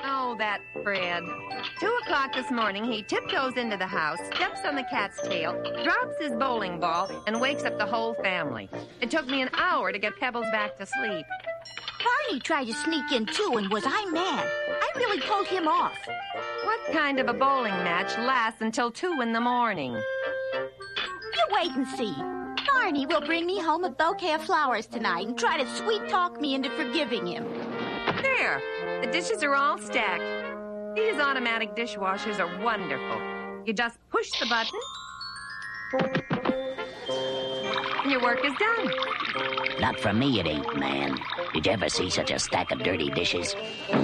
Oh, that Fred. 2 o'clock this morning, he tiptoes into the house, steps on the cat's tail, drops his bowling ball, and wakes up the whole family. It took me an hour to get Pebbles back to sleep. Barney tried to sneak in, too, and was I mad. I really pulled him off. What kind of a bowling match lasts until 2 in the morning? You wait and see. Barney will bring me home a bouquet of flowers tonight and try to sweet-talk me into forgiving him. There. The dishes are all stacked. These automatic dishwashers are wonderful. You just push the button, and your work is done. Not for me, it ain't, man. Did you ever see such a stack of dirty dishes?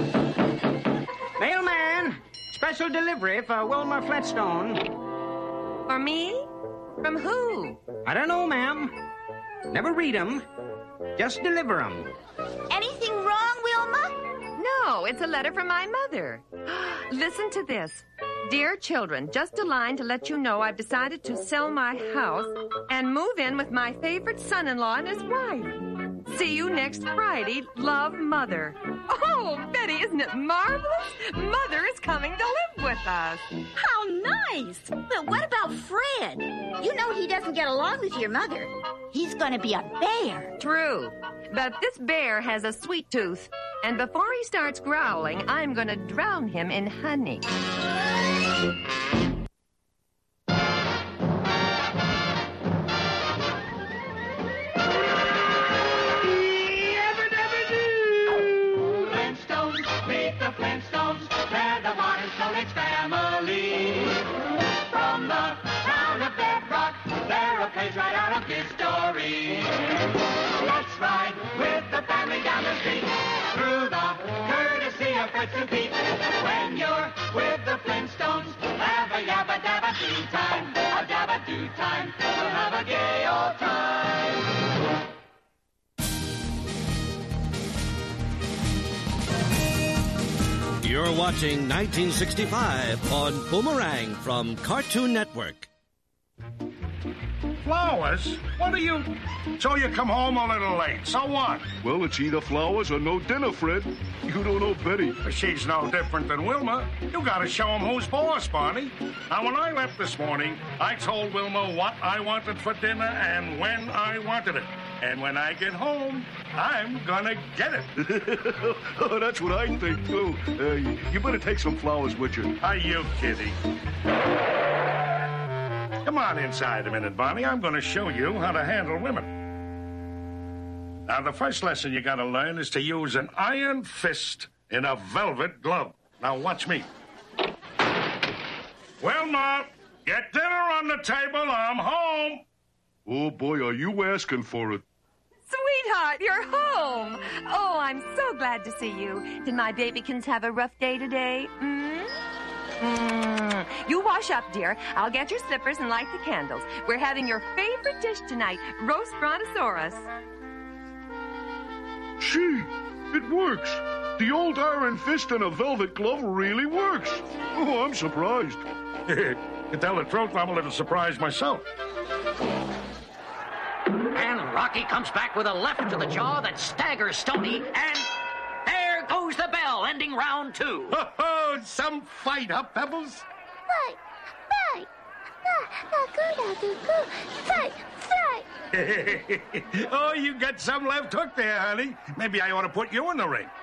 Mailman! Special delivery for Wilma Fletstone. For me? From who? I don't know, ma'am. Never read 'em. Just deliver 'em. Anything wrong, Wilma? No, it's a letter from my mother. Listen to this. Dear children, just a line to let you know I've decided to sell my house and move in with my favorite son-in-law and his wife. See you next Friday. Love, Mother. Oh, Betty, isn't it marvelous? Mother is coming to live with us. How nice! But what about Fred? You know he doesn't get along with your mother. He's going to be a bear. True. But this bear has a sweet tooth. And before he starts growling, I'm going to drown him in honey. Flintstones, they're the modern Stone Age family. From the town of Bedrock, they're a page right out of history. Let's ride with the family down the street, through the courtesy of Fritz and Pete. When you're with the Flintstones, have a yabba-dabba-doo time, a dabba-doo time, we'll have a gay old time. You're watching 1965 on Boomerang from Cartoon Network. Flowers? What are you... So you come home a little late. So what? Well, it's either flowers or no dinner, Fred. You don't know Betty. She's no different than Wilma. You gotta show him who's boss, Barney. Now, when I left this morning, I told Wilma what I wanted for dinner and when I wanted it. And when I get home, I'm gonna get it. Oh, that's what I think, too. You better take some flowers with you. Are you kidding? Come on inside a minute, Barney. I'm gonna show you how to handle women. Now, the first lesson you gotta learn is to use an iron fist in a velvet glove. Now, watch me. Wilma, get dinner on the table. I'm home. Oh, boy, are you asking for it. Sweetheart, you're home. Oh, I'm so glad to see you. Did my babykins have a rough day today? You wash up, dear. I'll get your slippers and light the candles. We're having your favorite dish tonight, roast brontosaurus. Gee, it works. The old iron fist and a velvet glove really works. Oh, I'm surprised. To tell the truth, I'm a little surprised myself. And Rocky comes back with a left to the jaw that staggers Stony, and there goes the bell, ending round 2. Oh, some fight, huh, Pebbles? Fight. Oh, you got some left hook there, honey. Maybe I ought to put you in the ring.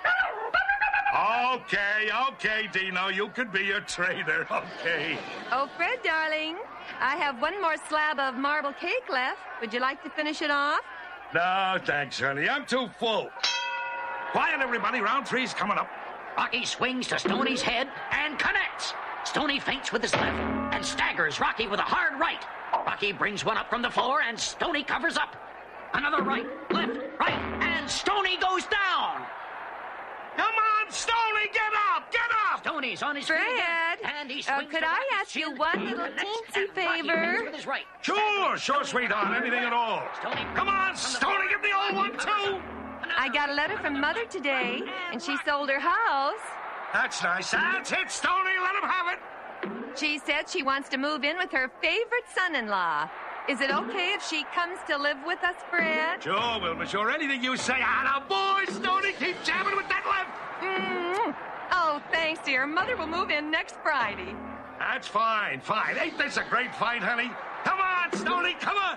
Okay, Dino. You could be a traitor. Okay. Oh, Fred, darling, I have one more slab of marble cake left. Would you like to finish it off? No, thanks, honey. I'm too full. Quiet, everybody. Round 3's coming up. Rocky swings to Stony's head and connects. Stony feints with his left and staggers Rocky with a hard right. Rocky brings one up from the floor, and Stony covers up. Another right, left, right, and Stony goes down. Come on, Stony, get up! Stony's on his Fred, feet again, and he swings could to I Rocky's ask you shield, one little connects, teensy and Rocky favor? brings with his right. Sure, sweetheart. Anything at all. Stony Come on, Stony, give the old one, too. I got a letter from Mother today, and she sold her house. That's nice. That's it, Stony. Let him have it. She said she wants to move in with her favorite son-in-law. Is it okay if she comes to live with us, Fred? Sure, Wilma, anything you say. Atta boy, Stony, keep jamming with that left. Oh, thank thanks, dear. Mother will move in next Friday. That's fine. Ain't this a great fight, honey? Come on, Stoney, come on!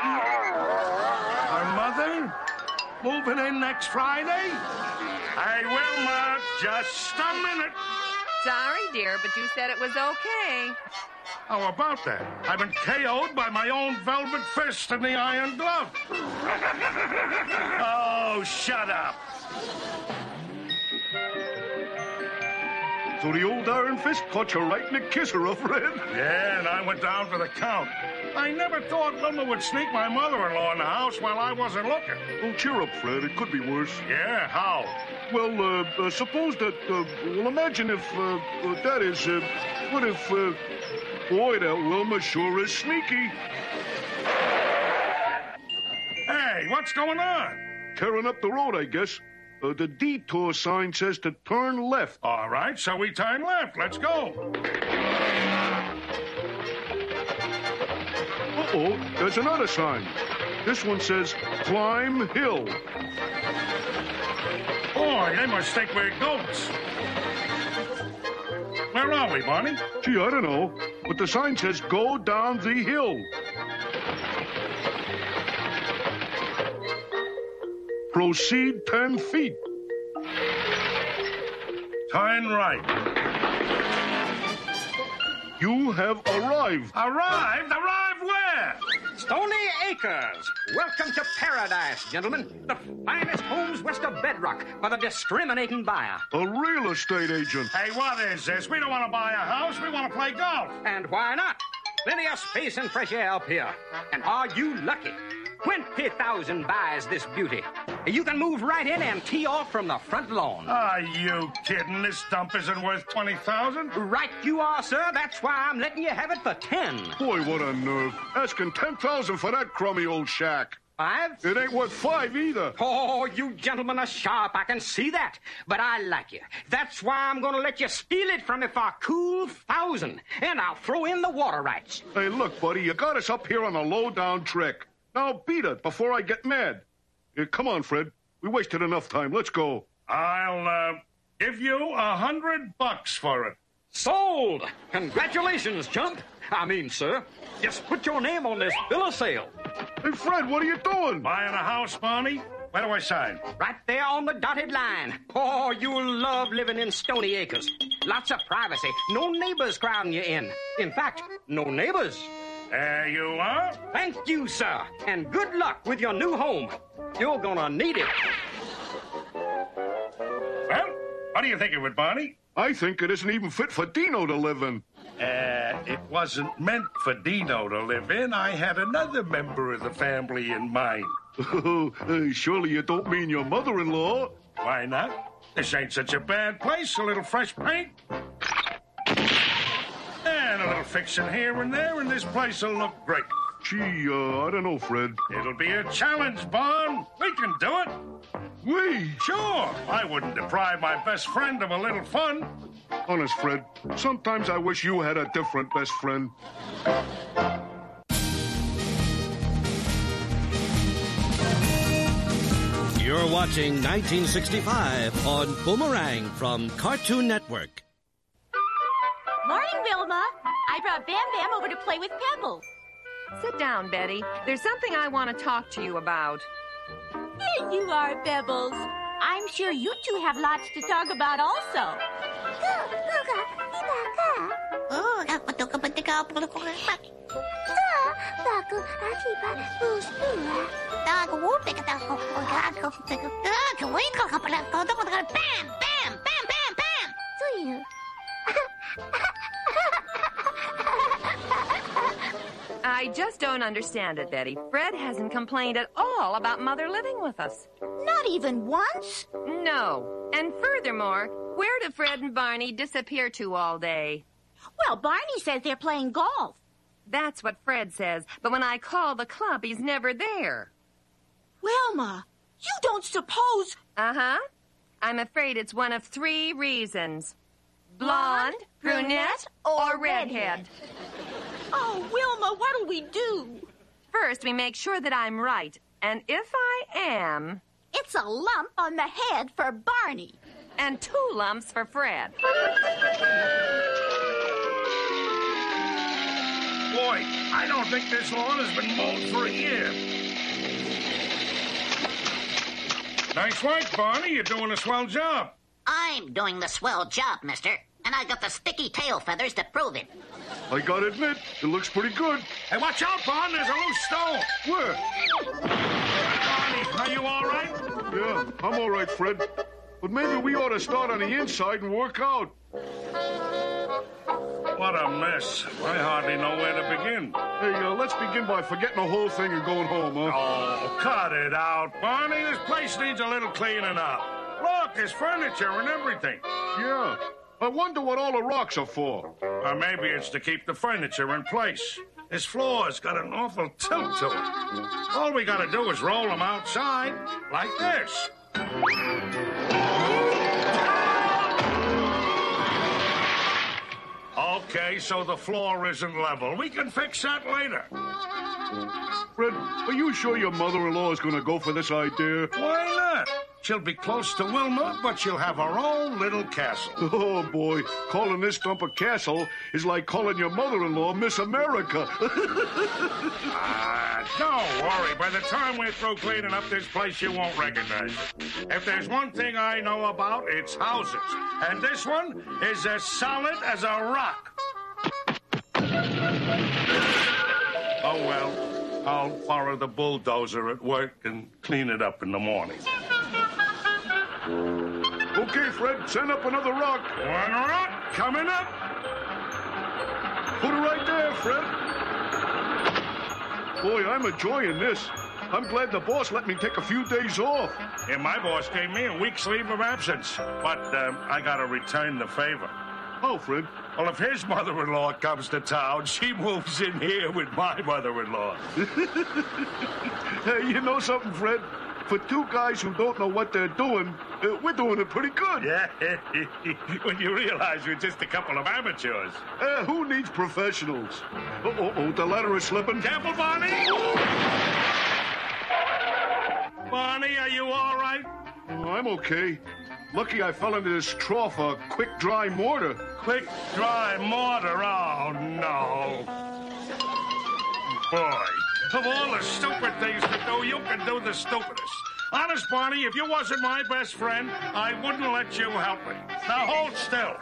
Our mother? Moving in next Friday? Hey, Wilma, just a minute. Sorry, dear, but you said it was okay. How about that? I've been KO'd by my own velvet fist in the iron glove. Oh, shut up. So the old Iron Fist caught you right in the kisser, Fred? Yeah, and I went down for the count. I never thought Wilma would sneak my mother-in-law in the house while I wasn't looking. Oh, cheer up, Fred. It could be worse. Yeah, how? Well, suppose that, well, imagine if, that is, what if, boy, that Wilma sure is sneaky. Hey, what's going on? Tearing up the road, I guess. The detour sign says to turn left. All right, so we turn left. Let's go. Uh-oh, there's another sign. This one says climb hill. Boy, they must think we're goats. Where are we, Barney? Gee, I don't know. But the sign says go down the hill. Proceed 10 feet. Turn right. You have arrived. Arrived? Arrived where? Stony Acres. Welcome to paradise, gentlemen. The finest homes west of Bedrock for the discriminating buyer. A real estate agent. Hey, what is this? We don't want to buy a house. We want to play golf. And why not? Plenty of space and fresh air up here. And are you lucky? 20,000 buys this beauty. You can move right in and tee off from the front lawn. Are you kidding? This dump isn't worth 20,000? Right you are, sir. That's why I'm letting you have it for 10. Boy, what a nerve. Asking 10,000 for that crummy old shack. 5? It ain't worth 5 either. Oh, you gentlemen are sharp. I can see that. But I like you. That's why I'm going to let you steal it from me for a cool 1,000. And I'll throw in the water rights. Hey, look, buddy, you got us up here on a low-down trick. Now beat it before I get mad. Come on, Fred. We wasted enough time. Let's go. I'll, give you $100 for it. Sold! Congratulations, chump. I mean, sir. Just put your name on this bill of sale. Hey, Fred, what are you doing? Buying a house, Barney? Where do I sign? Right there on the dotted line. Oh, you'll love living in Stony Acres. Lots of privacy. No neighbors crowding you in. In fact, no neighbors. There you are. Thank you, sir. And good luck with your new home. You're gonna need it. Well, what do you think of it, Barney? I think it isn't even fit for Dino to live in. It wasn't meant for Dino to live in. I had another member of the family in mind. Surely you don't mean your mother-in-law? Why not? This ain't such a bad place. A little fresh paint. And a little fixing here and there, and this place will look great. Gee, I don't know, Fred. It'll be a challenge, Bon. We can do it. We? Sure. I wouldn't deprive my best friend of a little fun. Honest, Fred, sometimes I wish you had a different best friend. You're watching 1965 on Boomerang from Cartoon Network. Morning, Wilma. I brought Bam Bam over to play with Pebbles. Sit down, Betty. There's something I want to talk to you about. Here you are, Pebbles. I'm sure you two have lots to talk about also. I just don't understand it, Betty. Fred hasn't complained at all about Mother living with us. Not even once? No. And furthermore, where do Fred and Barney disappear to all day? Well, Barney says they're playing golf. That's what Fred says, but when I call the club, he's never there. Wilma, you don't suppose... Uh-huh. I'm afraid it's one of 3 reasons. Blonde, brunette, or redhead. Oh, Wilma, what'll we do? First, we make sure that I'm right. And if I am... It's a lump on the head for Barney. and 2 lumps for Fred. Boy, I don't think this lawn has been mowed for a year. Nice work, Barney. You're doing a swell job. I'm doing the swell job, mister. And I got the sticky tail feathers to prove it. I gotta admit, it looks pretty good. Hey, watch out, Barney. There's a loose stone. Where? Barney, are you all right? Yeah, I'm all right, Fred. But maybe we ought to start on the inside and work out. What a mess. I hardly know where to begin. Hey, let's begin by forgetting the whole thing and going home, huh? Oh, cut it out, Barney. This place needs a little cleaning up. Look, there's furniture and everything. Yeah. I wonder what all the rocks are for. Or maybe it's to keep the furniture in place. This floor's got an awful tilt to it. All we gotta do is roll them outside, like this. Okay, so the floor isn't level. We can fix that later. Fred, are you sure your mother-in-law is going to go for this idea? Why not? She'll be close to Wilma, but she'll have her own little castle. Oh, boy. Calling this dump a castle is like calling your mother-in-law Miss America. Don't worry. By the time we're through cleaning up this place, you won't recognize it. If there's one thing I know about, it's houses. And this one is as solid as a rock. Oh, well. I'll borrow the bulldozer at work and clean it up in the morning. Okay, Fred, send up another rock. One rock coming up. Put it right there, Fred. Boy, I'm enjoying this. I'm glad the boss let me take a few days off. Yeah, my boss gave me a week's leave of absence, but I gotta return the favor. Oh, Fred? Well, if his mother-in-law comes to town, she moves in here with my mother-in-law. Hey, you know something, Fred? For 2 guys who don't know what they're doing, we're doing it pretty good. Yeah, when you realize we're just a couple of amateurs. Who needs professionals? Oh, the ladder is slipping. Careful, Barney! Barney, are you all right? Oh, I'm okay. Lucky I fell into this trough of quick dry mortar. Quick dry mortar? Oh, no. Boy, of all the stupid things to do, you can do the stupidest. Honest, Barney, if you wasn't my best friend, I wouldn't let you help me. Now hold still.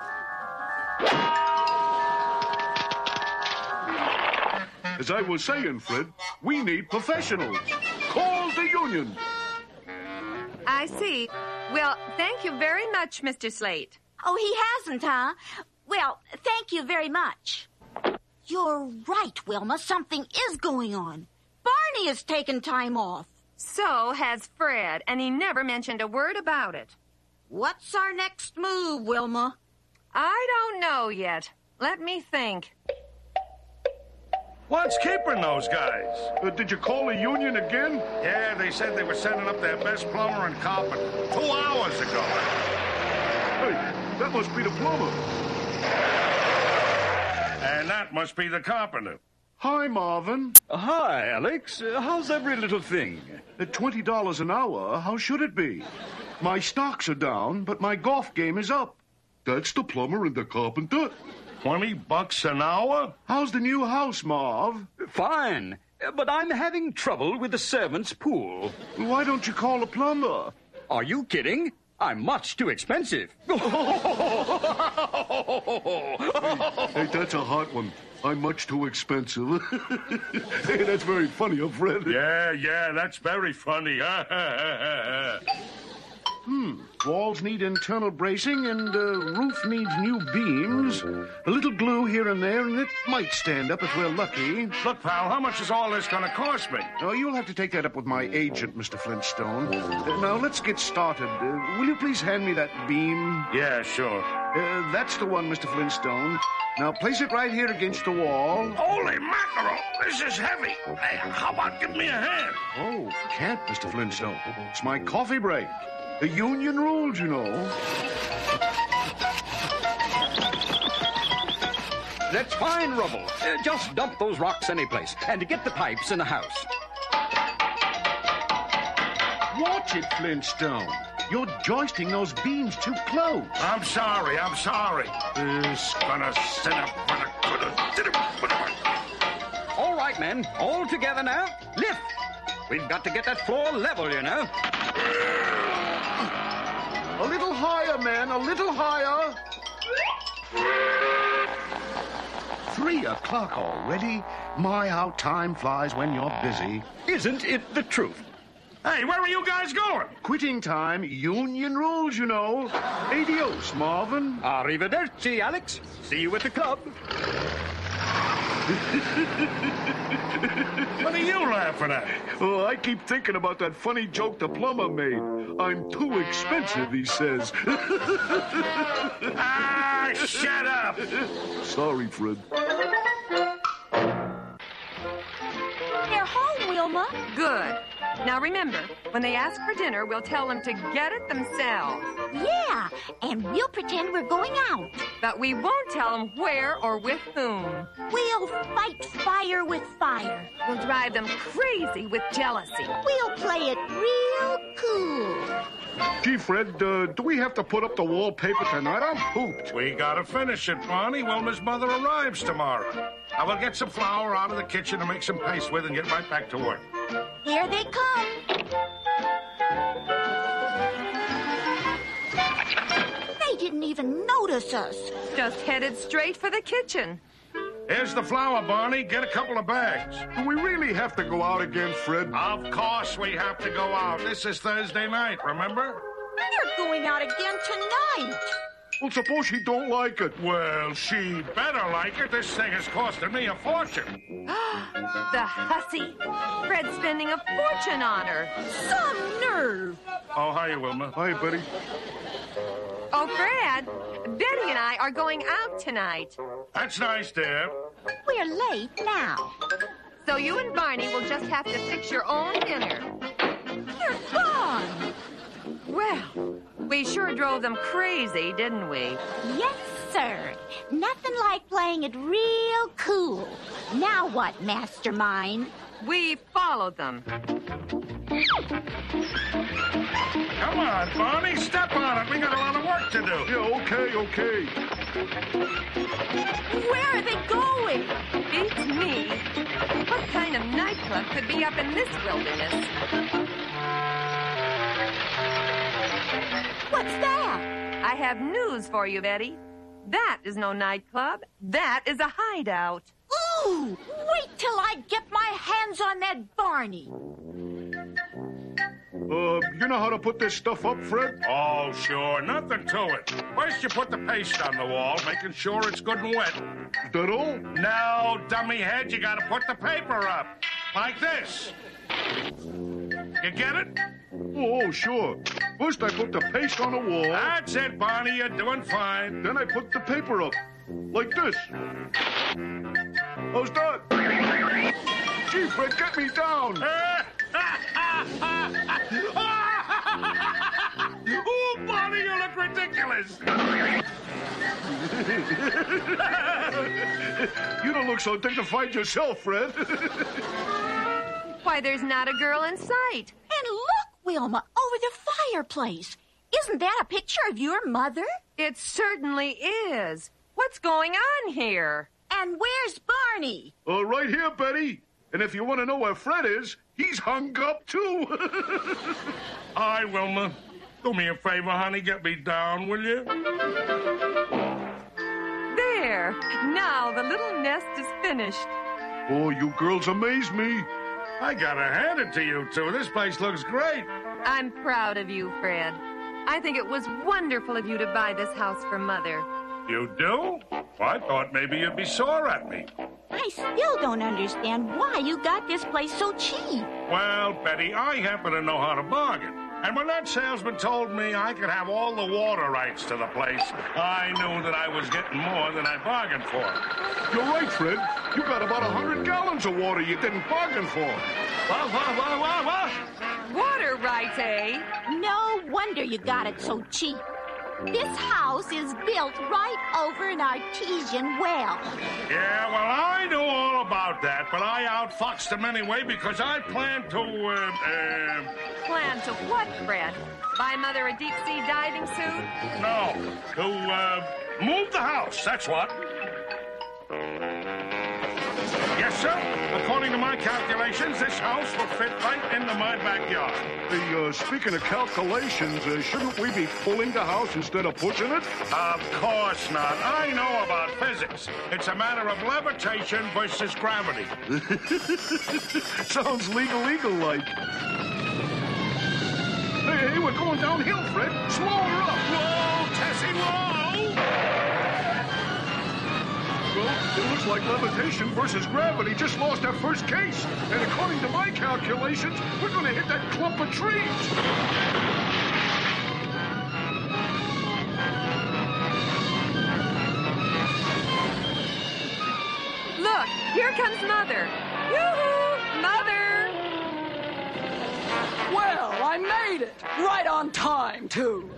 As I was saying, Fred, we need professionals. Call the union. I see. Well, thank you very much, Mr. Slate. Oh, he hasn't, huh? Well, thank you very much. You're right, Wilma. Something is going on. Barney has taken time off. So has Fred, and he never mentioned a word about it. What's our next move, Wilma? I don't know yet. Let me think. What's keeping those guys? Did you call the union again? Yeah, they said they were sending up their best plumber and carpenter 2 hours ago. Hey, that must be the plumber. And that must be the carpenter. Hi, Marvin. Hi, Alex. How's every little thing? At $20 an hour, how should it be? My stocks are down, but my golf game is up. That's the plumber and the carpenter. $20 an hour? How's the new house, Marv? Fine, but I'm having trouble with the servants' pool. Why don't you call a plumber? Are you kidding? I'm much too expensive. Hey, that's a hot one. I'm much too expensive. Hey, that's very funny, Fred. Yeah, that's very funny. Walls need internal bracing, and roof needs new beams. A little glue here and there, and it might stand up if we're lucky. Look, pal, how much is all this going to cost me? Oh, you'll have to take that up with my agent, Mr. Flintstone. Now, let's get started. Will you please hand me that beam? Yeah, sure. That's the one, Mr. Flintstone. Now, place it right here against the wall. Holy mackerel! This is heavy. Hey, how about give me a hand? Oh, can't, Mr. Flintstone. It's my coffee break. The union rules, you know. That's fine, Rubble. Just dump those rocks anyplace and get the pipes in the house. Watch it, Flintstone. You're joisting those beams too close. I'm sorry. This gonna sit up for the good of... All right, men. All together now. Lift. We've got to get that floor level, you know. A little higher, man. A little higher. 3 o'clock already? My, how time flies when you're busy. Isn't it the truth? Hey, where are you guys going? Quitting time, union rules, you know. Adios, Marvin. Arrivederci, Alex. See you at the club. What are you laughing at? Oh, I keep thinking about that funny joke the plumber made. I'm too expensive, he says. Ah, shut up. Sorry, Fred. They're home, Wilma. Good. Now remember, when they ask for dinner, we'll tell them to get it themselves. Yeah, and we'll pretend we're going out. But we won't tell them where or with whom. We'll fight fire with fire. We'll drive them crazy with jealousy. We'll play it real cool. Gee, Fred, do we have to put up the wallpaper tonight? I'm pooped. We gotta finish it, Barney. Wilma's mother arrives tomorrow. I will get some flour out of the kitchen to make some paste with and get right back to work. Here they come. They didn't even notice us. Just headed straight for the kitchen. Here's the flour, Barney. Get a couple of bags. Do we really have to go out again, Fred? Of course we have to go out. This is Thursday night, remember? They're going out again tonight. Well, suppose she don't like it. Well, she better like it. This thing is costing me a fortune. The hussy. Fred's spending a fortune on her. Some nerve. Oh, hiya, Wilma. Hi, Betty. Oh, Fred, Betty and I are going out tonight. That's nice, dear. We're late now. So you and Barney will just have to fix your own dinner. They're gone. Well, we sure drove them crazy, didn't we? Yes, sir. Nothing like playing it real cool. Now what, mastermind? We followed them. Come on, Barney, step on it. We got a lot of work to do. Yeah, okay. Where are they going? Beats me. What kind of nightclub could be up in this wilderness? What's that? I have news for you, Betty. That is no nightclub. That is a hideout. Ooh! Wait till I get my hands on that Barney. You know how to put this stuff up, Fred? Oh, sure. Nothing to it. First, you put the paste on the wall, making sure it's good and wet. Is that all? No, dummy head, you gotta put the paper up. Like this. You get it? Oh, sure. First, I put the paste on the wall. That's it, Barney. You're doing fine. Then I put the paper up. Like this. How's that? Gee, Fred, get me down. Oh, Barney, you look ridiculous. You don't look so dignified yourself, Fred. Why, there's not a girl in sight. And look, Wilma, over the fireplace. Isn't that a picture of your mother? It certainly is. What's going on here? And where's Barney? Right here, Betty. And if you want to know where Fred is, he's hung up, too. Hi, Wilma. Do me a favor, honey. Get me down, will you? There. Now the little nest is finished. Oh, you girls amaze me. I gotta hand it to you two. This place looks great. I'm proud of you, Fred. I think it was wonderful of you to buy this house for Mother. You do? Well, I thought maybe you'd be sore at me. I still don't understand why you got this place so cheap. Well, Betty, I happen to know how to bargain. And when that salesman told me I could have all the water rights to the place, I knew that I was getting more than I bargained for. You're right, Fred. You got about 100 gallons of water you didn't bargain for. What? Water rights, eh? No wonder you got it so cheap. This house is built right over an artesian well. Yeah, well, I know all about that, but I outfoxed them anyway because I plan to, Plan to what, Fred? Buy Mother a deep-sea diving suit? No, to, move the house, that's what. Yes, sir. According to my calculations, this house will fit right into my backyard. Hey, speaking of calculations, shouldn't we be pulling the house instead of pushing it? Of course not. I know about physics. It's a matter of levitation versus gravity. Sounds legal-like. Hey, we're going downhill, Fred. Slow her up. Whoa, Tessie, whoa! Well, it looks like levitation versus gravity just lost our first case. And according to my calculations, we're going to hit that clump of trees. Look, here comes Mother. Yoo-hoo! Mother! Well, I made it. Right on time, too.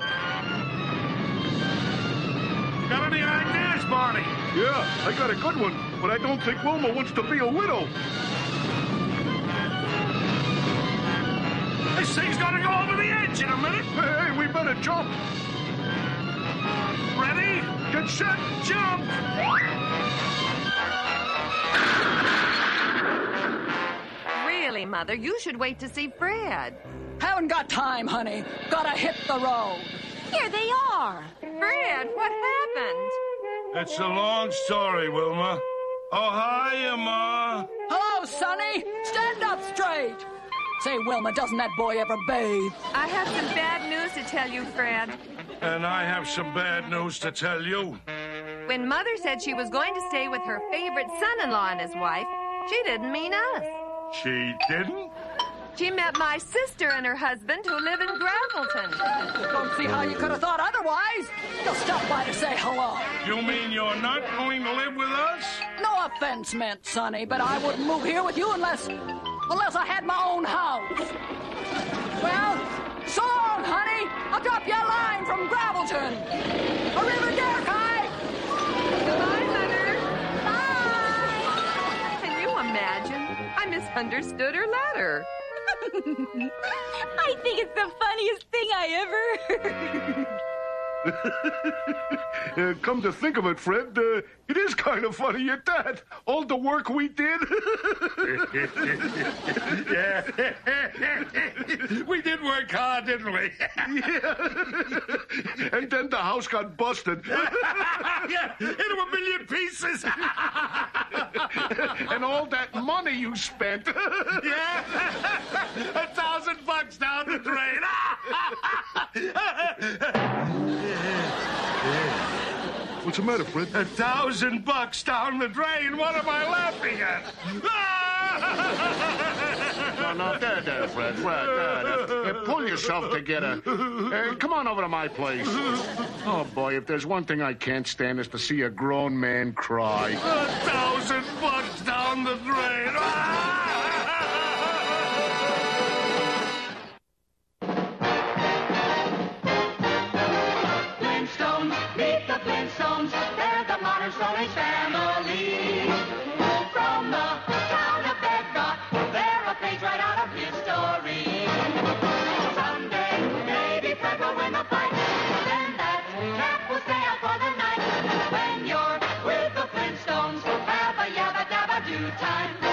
Got any ideas, Barney? Yeah, I got a good one, but I don't think Wilma wants to be a widow. This thing's gonna go over the edge in a minute. Hey, we better jump. Ready? Get set, jump! Really, Mother, you should wait to see Fred. Haven't got time, honey. Gotta hit the road. Here they are. Fred, what happened? It's a long story, Wilma. Oh, hiya, Ma. Hello, Sonny. Stand up straight. Say, Wilma, doesn't that boy ever bathe? I have some bad news to tell you, Fred. And I have some bad news to tell you. When Mother said she was going to stay with her favorite son-in-law and his wife, she didn't mean us. She didn't? She meant my sister and her husband who live in Gravelton. Don't see how you could have thought otherwise. Just stop by to say hello. You mean you're not going to live with us? No offense meant, Sonny, but I wouldn't move here with you unless I had my own house. Well, so long, honey. I'll drop you a line from Gravelton. Arrivederci. Goodbye, Mother. Bye. Can you imagine? I misunderstood her letter. I think it's the funniest thing I ever heard. Come to think of it, Fred, it is kind of funny at that. All the work we did. Yeah. We did work hard, didn't we? Yeah. And then the house got busted. Yeah, into a million pieces. And all that money you spent. Yeah. $1,000 down the drain. What's the matter, Fred? $1,000 down the drain. What am I laughing at? No, there, Fred. Pull yourself together. Come on over to my place. Oh, boy, if there's one thing I can't stand is to see a grown man cry. $1,000 down the drain. Flintstones, meet the Flintstones. They're the modern Stone Age family. From the town of Bedrock, they're a page right out of history. Someday, maybe Fred will win the fight. Then that chap will stay out for the night. When you're with the Flintstones, have a yabba dabba do time.